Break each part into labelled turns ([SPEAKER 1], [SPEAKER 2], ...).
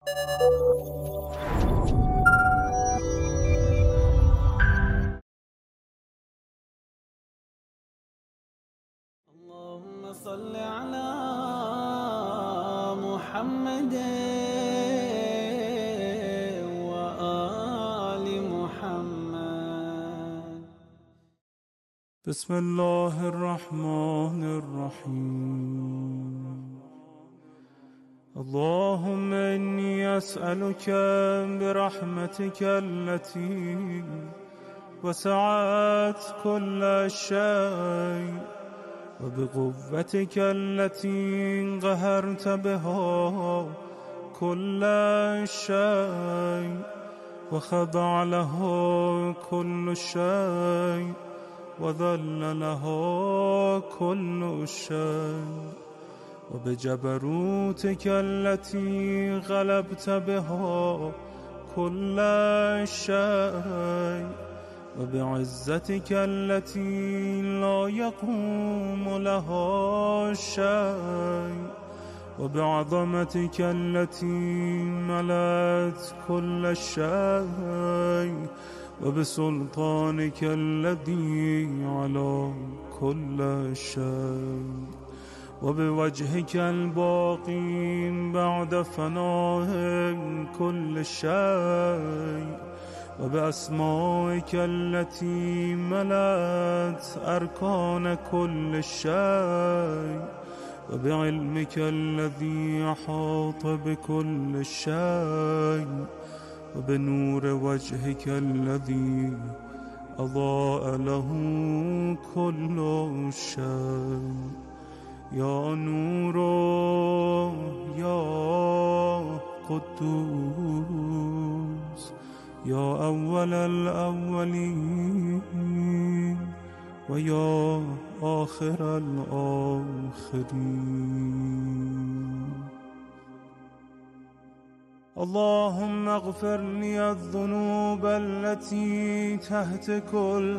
[SPEAKER 1] اللهم صل على محمد وآل محمد.
[SPEAKER 2] بسم الله الرحمن الرحيم. اللهم إني أسألك برحمتك التي وسعت كل شيء وبقوتك التي قهرت بها كل شيء وخضع له كل شيء وذل له كل شيء وبجبروتك التي غلبت بها كل شيء وبعزتك التي لا يقوم لها شيء وبعظمتك التي ملأت كل شيء وبسلطانك الذي على كل شيء وبوجهك الباقي بعد فناء كل شيء وبأسمائك التي ملأت أركان كل شيء وبعلمك الذي أحاط بكل شيء وبنور وجهك الذي أضاء له كل شيء. يا نور يا قدوس يا أول الأولين ويا آخر الآخرين. اللهم اغفر لي الذنوب التي تهتك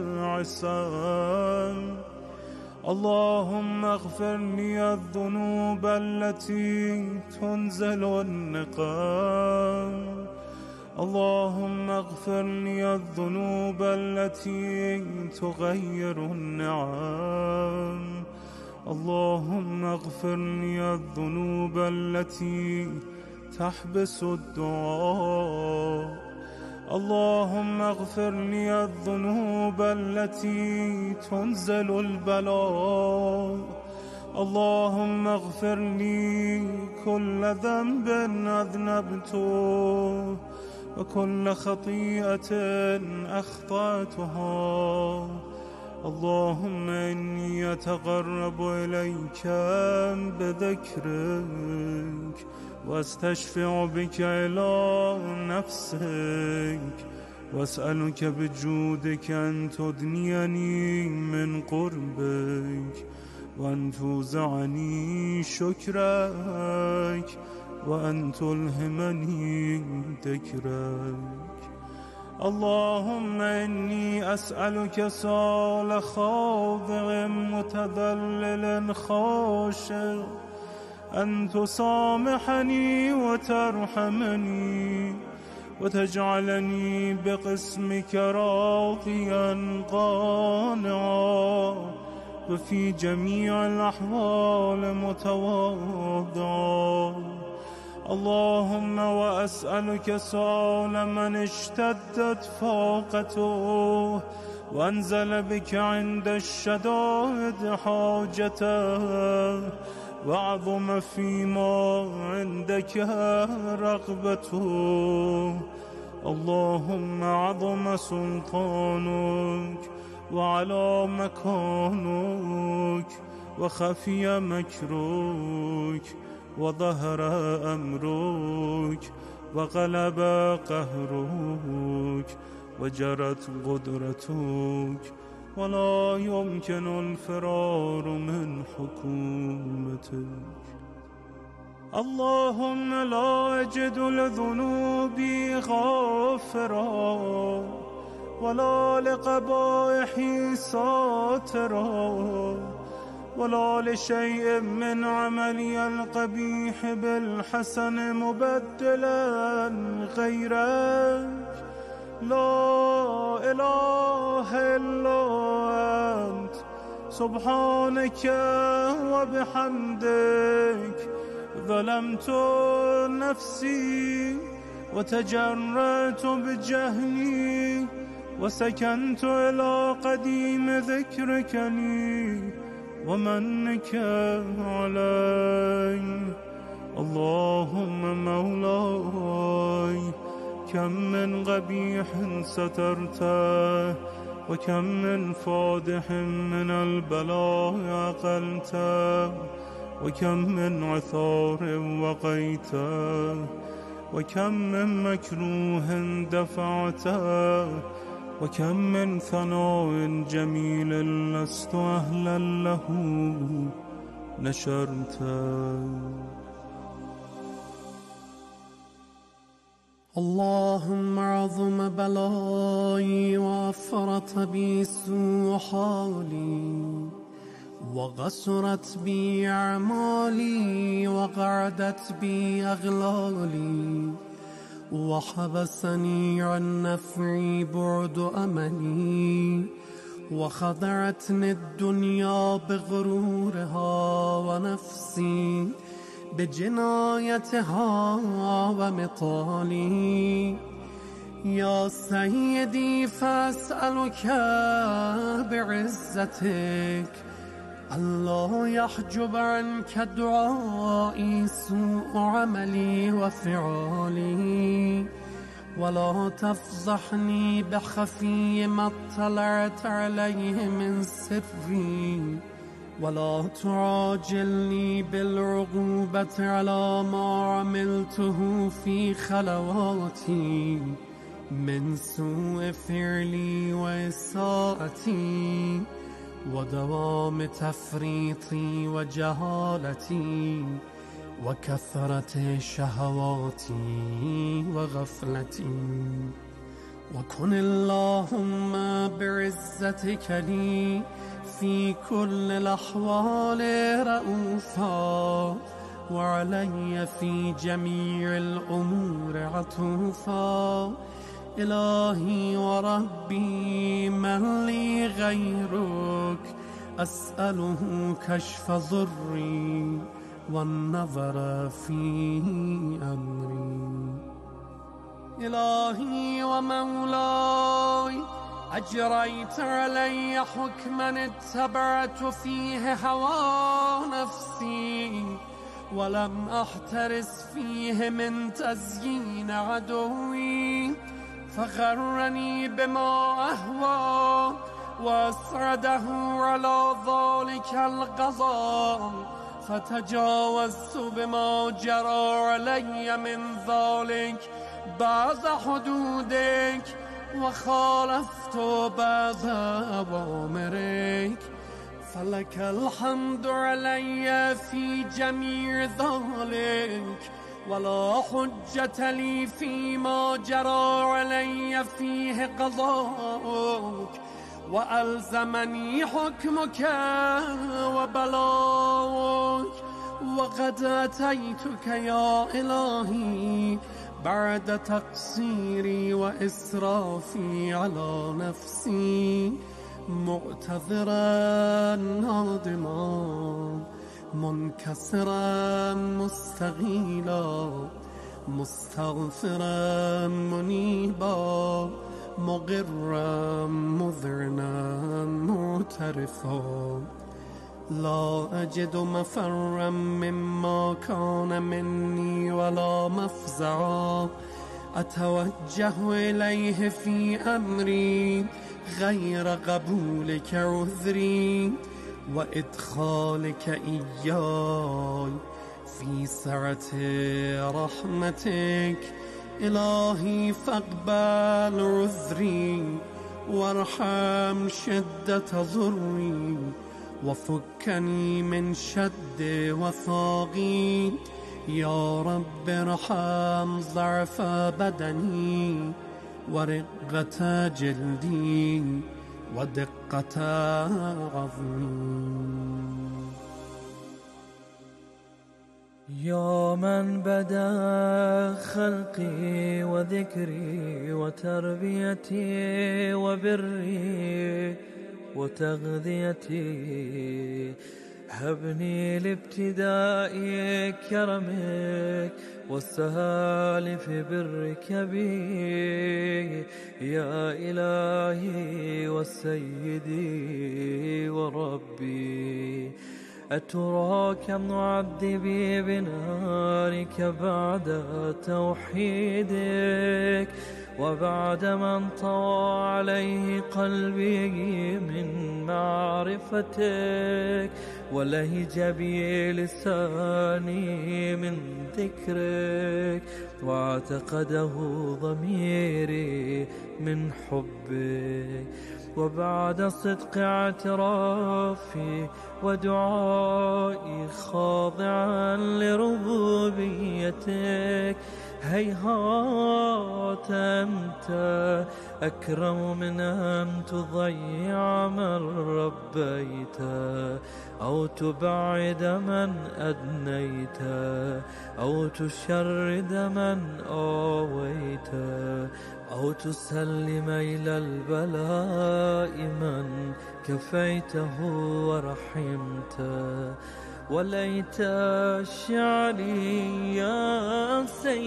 [SPEAKER 2] العصام. اللهم اغفر لي الذنوب التي تنزل النقام. اللهم اغفر لي الذنوب التي تغير النعم. اللهم اغفر لي الذنوب التي تحبس الدعاء. اللهم اغفر لي الذنوب التي تنزل البلاء. اللهم اغفر لي كل ذنب أذنبته وكل خطيئة أخطأتها. اللهم إني أتقرب إليك بذكرك واستشفع بك إلى نفسك واسألك بجودك أن تدنيني من قربك وأن توزعني شكرك وأن تلهمني ذكرك. اللهم إني أسألك سؤال خاضع متذلل خاشع أن تسامحني وترحمني وتجعلني بقسمك راضيا قانعا وفي جميع الأحوال متواضعا. اللهم وأسألك سؤال من اشتدت فاقته وانزل بك عند الشدائد حاجته وعظم فيما عندك رغبته. اللهم عظم سلطانك وعلى مكانك وخفي مكرك وظهر أمرك وغلب قهرك وجرت قدرتك ولا يمكن الفرار من حكومتك. اللهم لا أجد لذنوبي غافرا ولا لقبائحي ساترا ولا لشيء من عملي القبيح بالحسن مبدلا غيرك. لا إله إلا أنت سبحانك وبحمدك ظلمت نفسي وتجرأت بجهلي وسكنت إلى قديم ذكرك لي ومنك علي. اللهم مولاي كم من قبيح سترته وكم من فادح من البلاء أقلته وكم من عثار وقيته وكم من مكروه دفعته وكم من ثناء جميل لست أهلا له نشرته.
[SPEAKER 3] اللهم عظم بلائي وأفرط بي سوء حالي وغسرت بي أعمالي وقعدت بي أغلالي وحبسني عن نفعي بعد أملي وخدعتني الدنيا بغرورها ونفسي بجنايتها ومطالي. يا سيدي فأسألك بعزتك ألا يحجب عنك دعائي سوء عملي وفعالي ولا تفضحني بخفي ما اطلعت عليه من سري ولا تعاجلني بالعقوبة على ما عملته في خلواتي من سوء فعلي وإساءتي ودوام تفريطي وجهالتي وكثرة شهواتي وغفلتي. وكن اللهم بعزتك لي في كل الأحوال رؤوفا وعلي في جميع الأمور عطوفا. إلهي وربي من لي غيرك أسأله كشف ضري والنظر في أمري. إلهي ومولاي أجريت علي حكما اتبعت فيه هوى نفسي ولم أحترس فيه من تزيين عدوي فغرني بما أهوى وأسرده على ذلك القضاء فتجاوزت بما جرى علي من ذلك بعض حدودك وخالفت بعض أوامرك فلك الحمد علي في جميع ذلك ولا حجة لي فيما جرى علي فيه قضاءك وألزمني حكمك وبلاغك وقد أتيتك يا إلهي بعد تقصيري وإسرافي على نفسي معتذرا نادما منكسرا مستغيلا مستغفرا منيبا مغرا مذعنا معترفا. لا أجد مفرا مما كان مني ولا مفزعا أتوجه إليه في أمري غير قبولك عذري وإدخالك إياي في سعة رحمتك. إلهي فاقبل عذري وارحم شدة ضري وفكني من شد وثاقي. يا رب ارحم ضعف بدني ورقة جلدي ودقة عظمي.
[SPEAKER 1] يا من بدا خلقي وذكري وتربيتي وبري وتغذيتي، هبني لابتداء كرمك والسهال في برك بي، يا إلهي وسيدي وربي. أترى كم عذبي بنارك بعد توحيدك، وبعد ما انطوى عليه قلبي من معرفتك، ولهج بي لساني من ذكرك، واعتقده ضميري من حبك. وبعد صدق اعترافي ودعائي خاضعا لربوبيتك، هيهات أنت أكرم من أن تضيع من ربيت، أو تبعد من أدنيت، أو تشرد من آويت، أو تسلم إلى البلاء من كفيته ورحمته. وليت شعري يا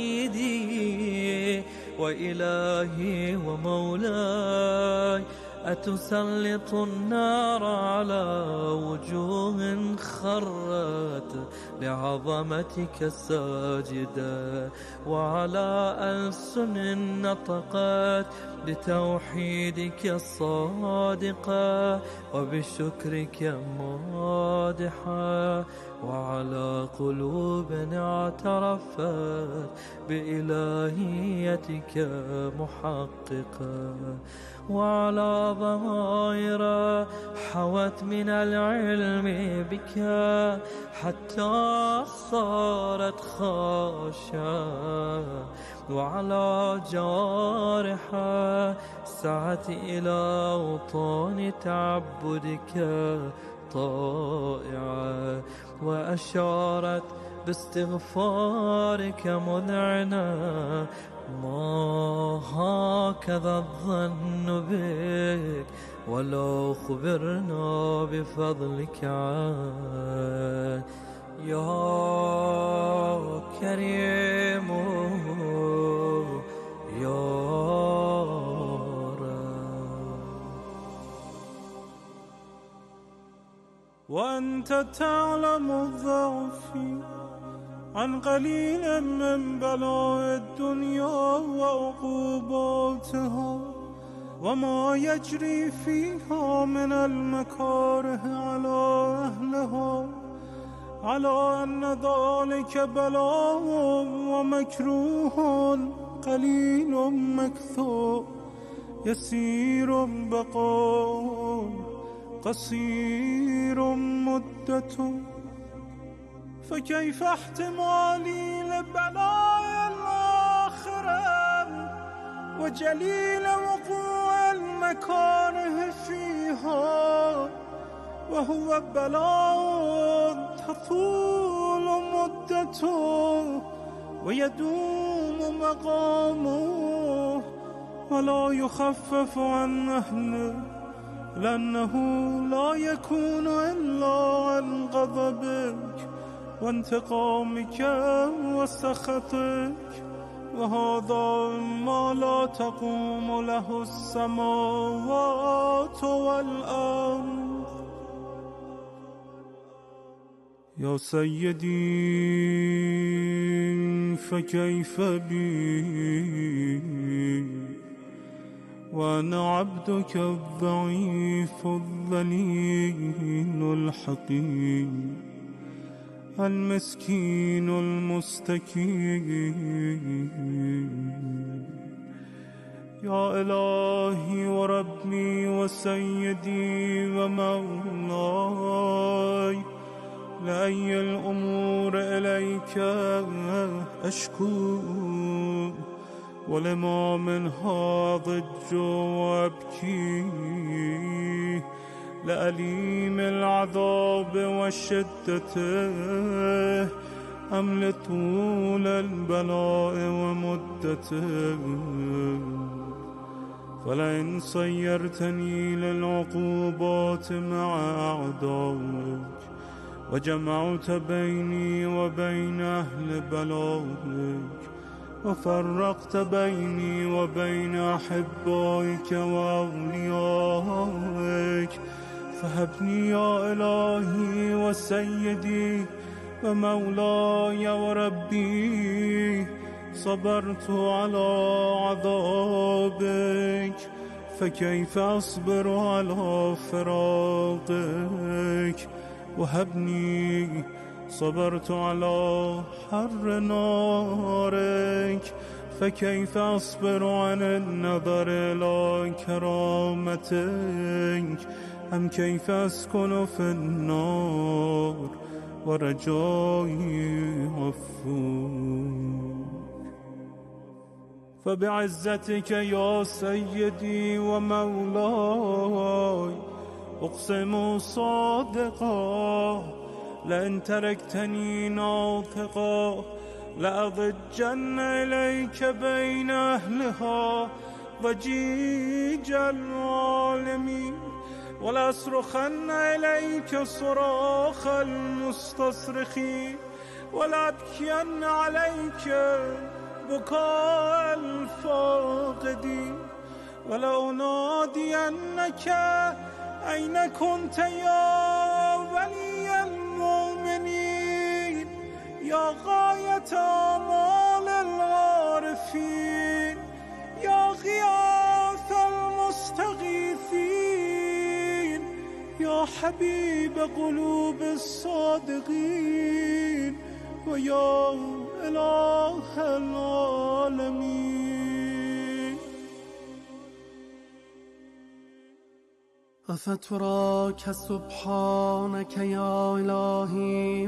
[SPEAKER 1] سيدي وإلهي ومولاي، أتسلط النار على وجوه خرت لعظمتك ساجدة، وعلى ألسن نطقت بتوحيدك الصادقة وبشكرك مادحة، وعلى قلوب اعترفت بإلهيتك محققة، وعلى ضمائر حوت من العلم بك حتى صارت خاشعة، وعلى جوارح سعت إلى أوطان تعبدك طائعة، وأشارت باستغفارك مذعنة. ما هكذا الظن بك ولو خبرنا بفضلك عنه، يا كريم يا رب.
[SPEAKER 2] وأنت تعلم ضعفي عن قليل من بلاء الدنيا وعقوباتها، وما يجري فيها من المكاره على أهلها، على أن ذلك بلاء ومكروه قليل مكثور، يسير بقاء قصير مدة. فكيف احتمالي لبلاء الآخرة وجليل وقوع المكاره فيها، وهو بلاء تطول مدته ويدوم مقامه ولا يخفف عن أهله، لأنه لا يكون إلا عن غضبك وانتقامك وسخطك، وهذا ما لا تقوم له السماوات والأرض. يا سيدي فكيف بي وأنا عبدك الضعيف الذليل الحقير المسكين المستكين. يا إلهي وربي وسيدي ومولاي، لأي الأمور إليك أشكو، ولما منها ضج وأبكي، لأليم العذاب والشدة حمل طول البلاء ومدته، فلئن صيرتني للعقوبات مع أعدائك وجمعت بيني وبين أهل بلائك وفرقت بيني وبين أحبائك وأوليائك، فهبني يا إلهي وسيدي ومولاي وربي. صبرت على عذابك فكيف أصبر على فراقك، وهبني صبرت على حر نارك فكيف أصبر عن النظر إلى كرامتك، أم كيف أسكن في النار ورجائي غفور. فبعزتك يا سيدي ومولاي أقسم صادقا لئن تركتني ناطقا لأضجن إليك بين أهلها ضجيج العالمين، ولأصرخن إليك صراخ المستصرخين، ولأبكين عليك بكاء الفاقدين، ولأنادينك أين كنت يا ولي المؤمنين، يا غاية آمال العارفين، يا غياث المستغيثين، يا حبيب قلوب الصادقين، ويا إله العالمين.
[SPEAKER 3] أفتراك سبحانك يا إلهي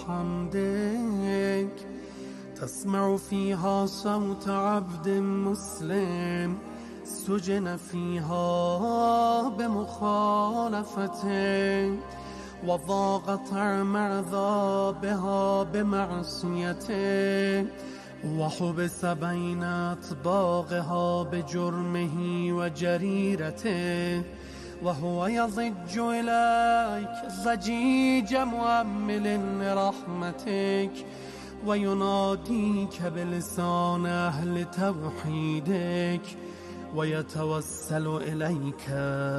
[SPEAKER 3] وبحمدك تسمع فيها صوت عبد مسلم سجن فيها بمخالفتك، وضاق طعم عذابها بمعصيته، وحبس بين أطباقها بجرمه وجريرته، وهو يضج إليك ضجيج مؤمل لرحمتك، ويناديك بلسان أهل توحيدك، ويتوسل إليك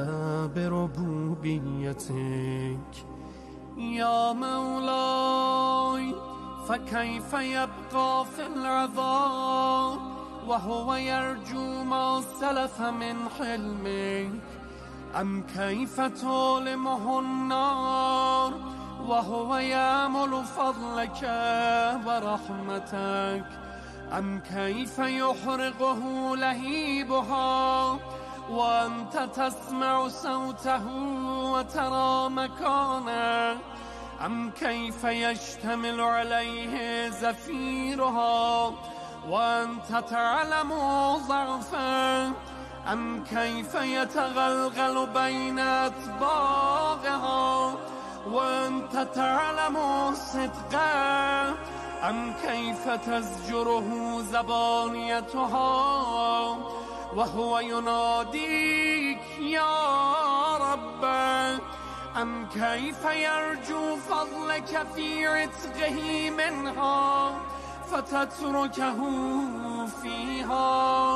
[SPEAKER 3] بربوبيتك. يا مولاي فكيف يبقى في العذاب وهو يرجو ما سلف من حلمك، أم كيف تؤلمه النار وهو يأمل فضلك ورحمتك، أم كيف يحرقه لهيبها وأنت تسمع صوته وترى مكانه، أم كيف يشتمل عليه زفيرها وأنت تعلم ضعفه، أم كيف يتغلغل بين أطباقها وأنت تعلم صدقه، أم كيف تزجره زبانيتها وهو يناديك يا رب، أم كيف يرجو فضلك في عتقه منها فتتركه فيها.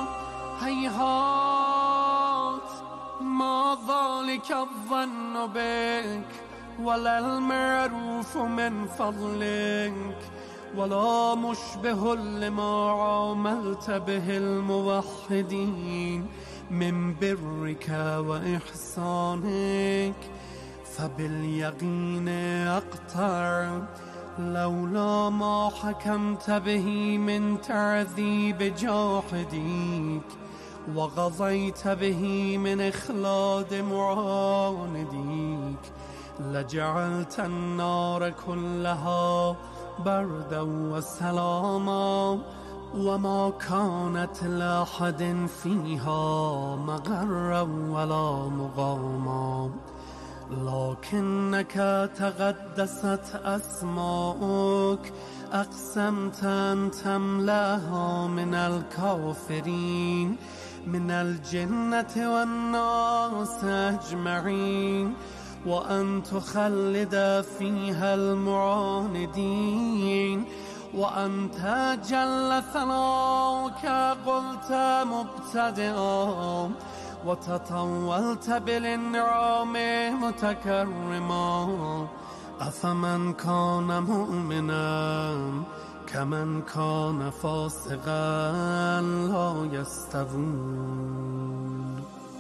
[SPEAKER 3] هيهات ما ذلك الظن بك ولا المعروف من فضلك، ولا مشبه لما عاملت به الموحدين من برك وإحسانك، فباليقين أقطع لولا ما حكمت به من تعذيب جاحديك، وقضيت به من إخلاد معانديك، لجعلت النار كلها بردا وسلاما، وما كانت لأحد فيها مغرا ولا مقاما. لكنك تقدست أسماؤك أقسمت أن تملأها من الكافرين من الجنة والناس أجمعين، وأن تخلد فيها المعاندين. وأنت جل ثناؤك قلت مبتدئا وتطولت بالإنعام متكرما، أفمن كان مؤمنا كمن كان فاسقا لا يستوون.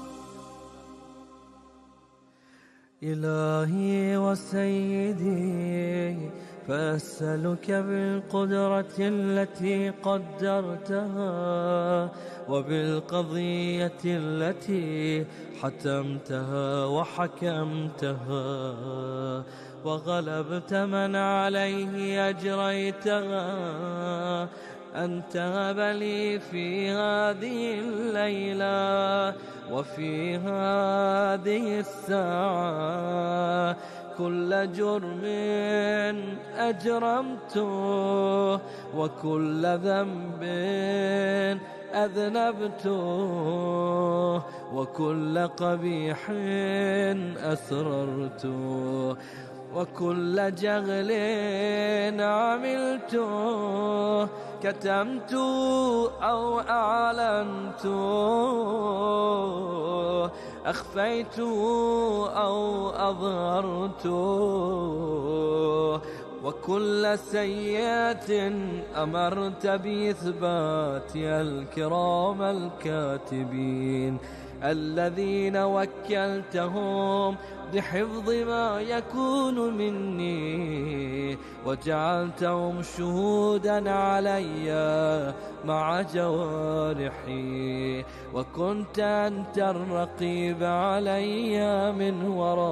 [SPEAKER 1] إلهي وسيدي، فأسألك بالقدرة التي قدرتها وبالقضية التي حتمتها وحكمتها وغلبت من عليه أجريتها، أن تهب لي في هذه الليلة وفي هذه الساعة كل جرم أجرمته وكل ذنب أذنبته وكل قبيح أسررته وكل جغل عملته كتمت أو أعلنت أخفيت أو أظهرت وكل سيئة أمرت بإثباتها الكرام الكاتبين الذين وكلتهم بحفظ ما يكون مني وجعلتهم شهودا علي مع جوارحي، وكنت أنت الرقيب علي من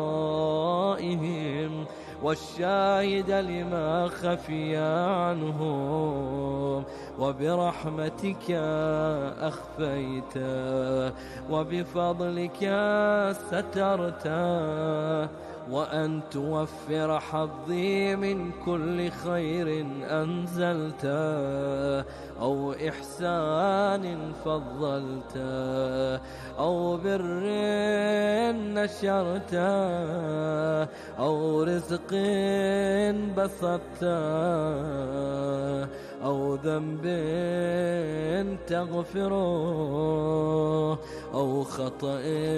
[SPEAKER 1] ورائهم والشاهد لما خفي عنهم، وبرحمتك أخفيت وبفضلك سترت، وأن توفر حظي من كل خير أنزلت أو إحسان فضلت أو بر نشرت أو رزق بسطت أو ذنب تغفره أو خطأ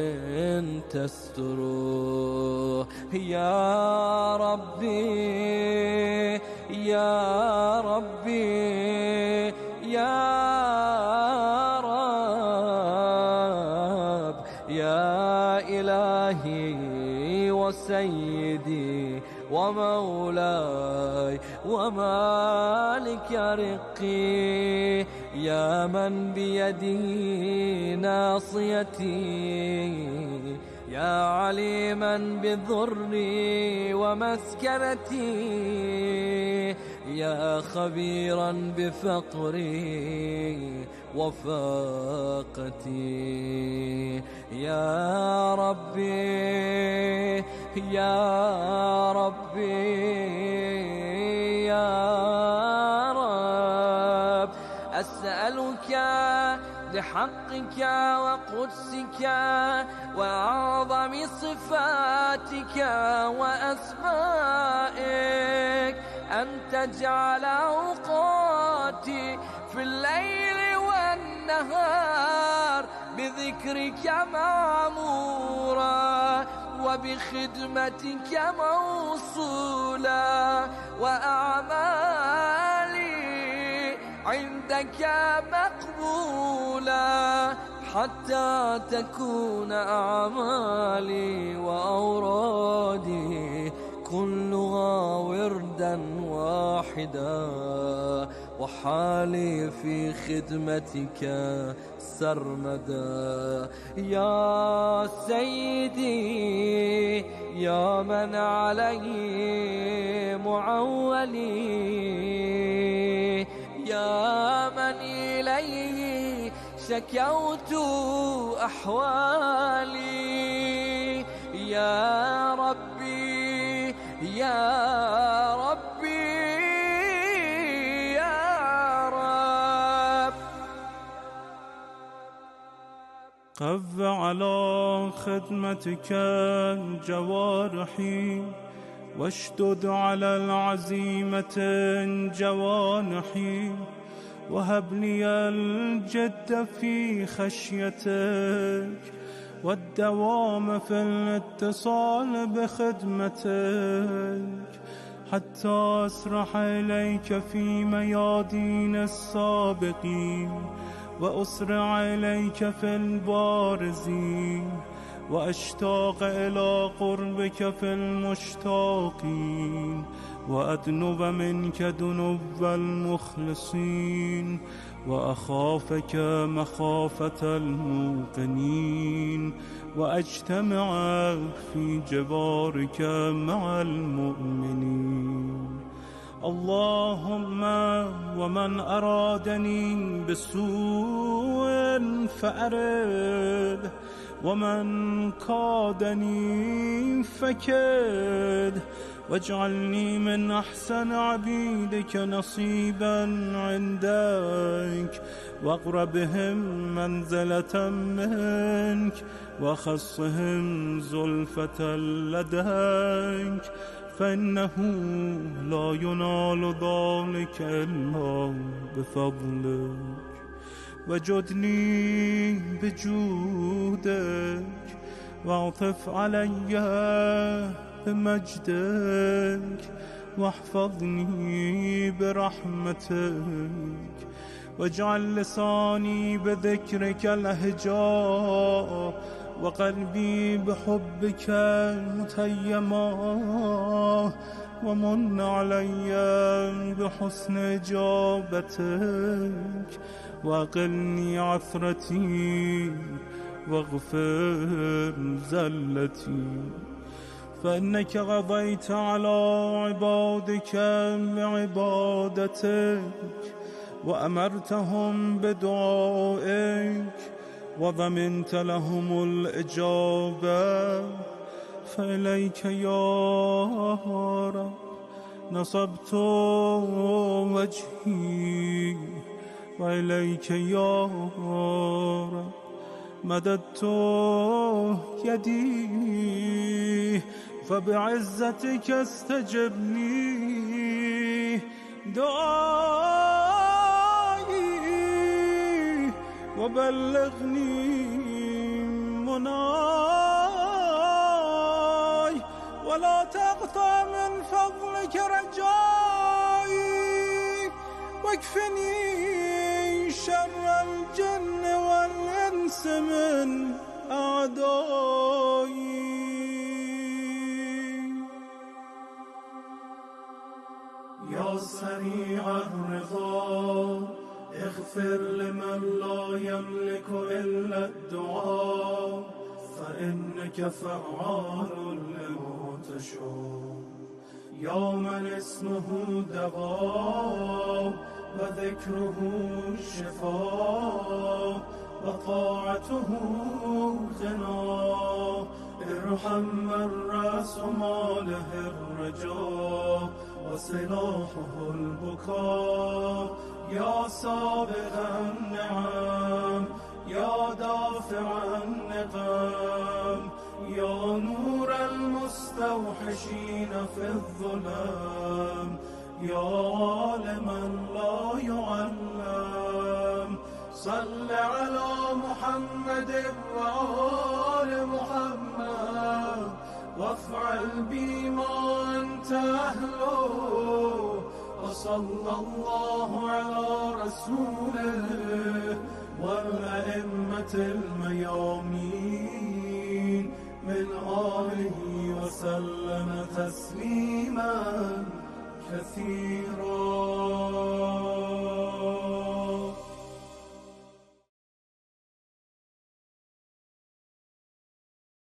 [SPEAKER 1] تستره. يا ربي يا ربي يا رب يا إلهي وسيدي ومولاي ومالك رقي، يا من بيده ناصيتي، يا عليما بضري ومسكنتي، يا خبيرا بفقري وفاقتي. يا ربي يا ربي يا رب، أسألك بحقك وقدسك وأعظم صفاتك وأسمائك أن تجعل أوقاتي في الليل والنهار بذكرك معمورا وبخدمتك موصولا، وأعمالي عندك مقبولا، حتى تكون أعمالي وأورادي كلها وردا واحدا، وحالي في خدمتك سرمدا. يا سيدي يا من عليه معولي، يا من إليه شكوت أحوالي، يا ربي يا ربي يا رب.
[SPEAKER 2] قو على خدمتك جوارحي واشدد على العزيمة جوانحي وهب لي الجد في خشيتك والدوام في الاتصال بخدمتك حتى أسرح إليك في ميادين السابقين وأسرع إليك في البارزين وأشتاق إلى قربك في المشتاقين وأدنب منك دنب المخلصين وأخافك مخافة الموقنين وأجتمع في جبارك مع المؤمنين. اللهم ومن أرادني بسوء فأرد ومن كادني فكد واجعلني من أحسن عبيدك نصيبا عندك واقربهم منزلة منك وخصهم زلفة لديك فإنه لا ينال ذلك إلا بفضلك. وجدني بجودك واعطف علي بمجدك واحفظني برحمتك واجعل لساني بذكرك لهجا وقلبي بحبك متيما ومن علي بحسن إجابتك وأقلني عثرتي واغفر زلتي فإنك قضيت على عبادك بعبادتك وأمرتهم بدعائك وضمنت لهم الإجابة فإليك يا رب نصبت وجهي وإليك يا رب مددت يدي فبعزتك استجب لي دعائي وبلغني مناي ولا تقطع من فضلك رجائي واكفني شر الجن والإنس من أعدائي. يا سريع الرضا اغفر لمن لا يملك إلا الدعاء فإنك فعال لما تشاء. يا من اسمه دواء وذكره شفاء وطاعته غنى ارحم من رأس ماله الرجاء وسلاحه البكاء. يا سابق النعم يا دافع النقم يا نور المستوحشين في الظلام يا عالما لا يعلم صل على محمد وآل محمد وافعل بما أنت أهله وصلى الله على رسوله والأئمة الميامين من آله وسلم تسليما كثيرا.